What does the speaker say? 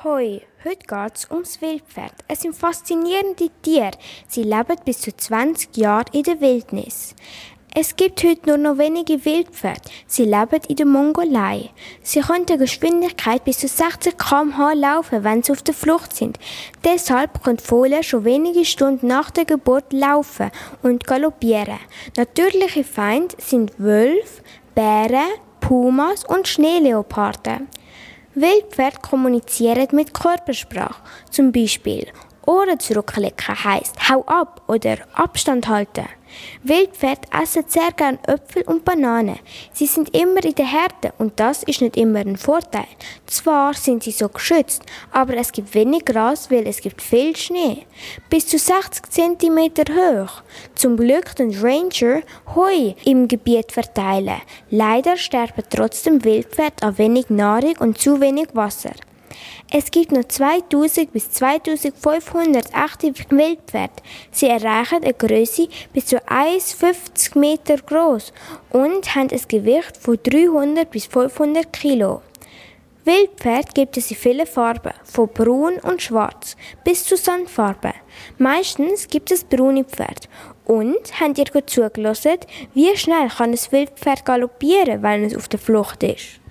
Hoi, heute geht es ums Wildpferd. Es sind faszinierende Tiere. Sie leben bis zu 20 Jahre in der Wildnis. Es gibt heute nur noch wenige Wildpferde. Sie leben in der Mongolei. Sie können der Geschwindigkeit bis zu 60 km/h laufen, wenn sie auf der Flucht sind. Deshalb können Fohlen schon wenige Stunden nach der Geburt laufen und galoppieren. Natürliche Feinde sind Wölfe, Bären, Pumas und Schneeleoparden. Wildpferde kommunizieren mit Körpersprache. Zum Beispiel Ohren zurücklegen heisst «Hau ab» oder «Abstand halten». Wildpferde essen sehr gerne Äpfel und Bananen. Sie sind immer in der Herde und das ist nicht immer ein Vorteil. Zwar sind sie so geschützt, aber es gibt wenig Gras, weil es gibt viel Schnee. Bis zu 60 cm hoch. Zum Glück den Ranger Heu im Gebiet verteilen. Leider sterben trotzdem Wildpferde an wenig Nahrung und zu wenig Wasser. Es gibt noch 2000 bis 2500 echte Wildpferde. Sie erreichen eine Größe bis zu 1,50 Meter groß und haben ein Gewicht von 300 bis 500 Kilo. Wildpferde gibt es in vielen Farben, von braun und schwarz bis zu Sandfarben. Meistens gibt es braune Pferde. Und habt ihr gut zugelassen, wie schnell kann ein Wildpferd galoppieren, wenn es auf der Flucht ist?